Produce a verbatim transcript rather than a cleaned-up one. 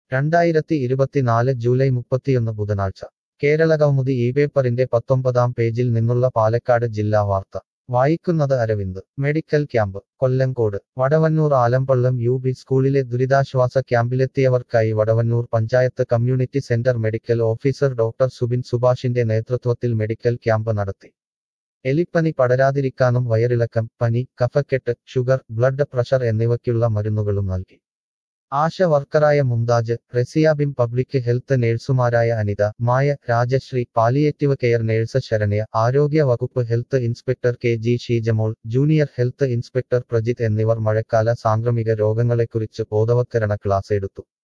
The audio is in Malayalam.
രണ്ടായിരത്തി ഇരുപത്തിനാല് ജൂലൈ മുപ്പത്തിയൊന്ന് ബുധനാഴ്ച കേരള കൗമുദി ഈ പേപ്പറിന്റെ പത്തൊമ്പതാം പേജിൽ നിന്നുള്ള പാലക്കാട് ജില്ലാ വാർത്ത വായിക്കുന്നത് Aravind medical camp Kollengode Vadavannur Alampallam U P സ്കൂളിലെ ദുരിതാശ്വാസ ക്യാമ്പിലെത്തിയവർക്കായി Vadavannur panchayat community centre medical officer doctor Subin സുഭാഷിന്റെ നേതൃത്വത്തിൽ മെഡിക്കൽ ക്യാമ്പ് നടത്തി. എലിപ്പനി പടരാതിരിക്കാനും വയറിളക്കം, പനി, കഫക്കെട്ട്, ഷുഗർ, ബ്ലഡ് പ്രഷർ എന്നിവയ്ക്കുള്ള മരുന്നുകളും നൽകി. ആശ വർക്കറായ മുംതാജ്, റസിയാബിം, പബ്ലിക് ഹെൽത്ത് നഴ്സുമാരായ Anitha, Maya, Rajasree, palliative care nurse Saranya, ആരോഗ്യ വകുപ്പ് health inspector K G Sheejamol, junior health inspector Prajith എന്നിവർ മഴക്കാല സാംക്രമിക രോഗങ്ങളെക്കുറിച്ച് ബോധവത്കരണ ക്ലാസ് എടുത്തു.